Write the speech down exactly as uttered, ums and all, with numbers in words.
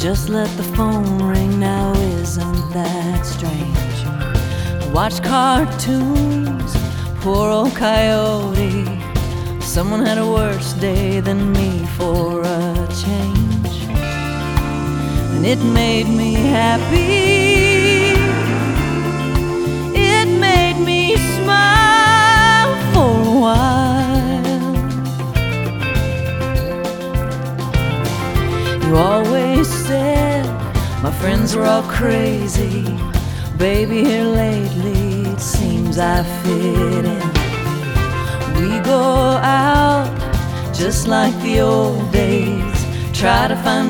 Just let the phone ring now, isn't that strange? I watch cartoons, poor old coyote. Someone had a worse day than me for a change, and it made me happy. It made me smile for a while. You always said my friends were all crazy. Baby, here lately it seems I fit in. We go out just like the old days, try to find